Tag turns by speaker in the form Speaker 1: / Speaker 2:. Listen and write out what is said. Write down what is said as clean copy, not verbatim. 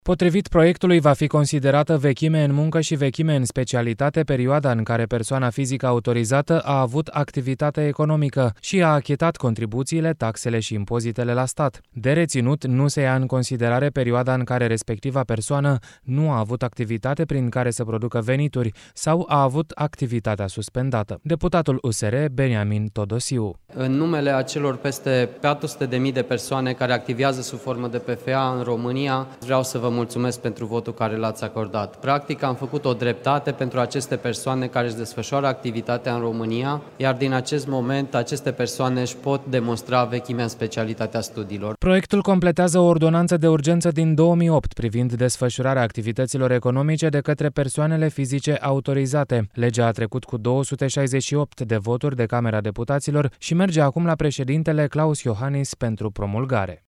Speaker 1: Potrivit proiectului, va fi considerată vechime în muncă și vechime în specialitate perioada în care persoana fizică autorizată a avut activitate economică și a achitat contribuțiile, taxele și impozitele la stat. De reținut, nu se ia în considerare perioada în care respectiva persoană nu a avut activitate prin care să producă venituri sau a avut activitatea suspendată. Deputatul USR, Beniamin Todosiu.
Speaker 2: În numele acelor peste 400.000 de persoane care activează sub formă de PFA în România, vreau să vă mulțumesc pentru votul care l-ați acordat. Practic am făcut o dreptate pentru aceste persoane care își desfășoară activitatea în România, iar din acest moment aceste persoane își pot demonstra vechimea în specialitatea studiilor.
Speaker 1: Proiectul completează o ordonanță de urgență din 2008 privind desfășurarea activităților economice de către persoanele fizice autorizate. Legea a trecut cu 268 de voturi de Camera Deputaților și merge acum la președintele Klaus Iohannis pentru promulgare.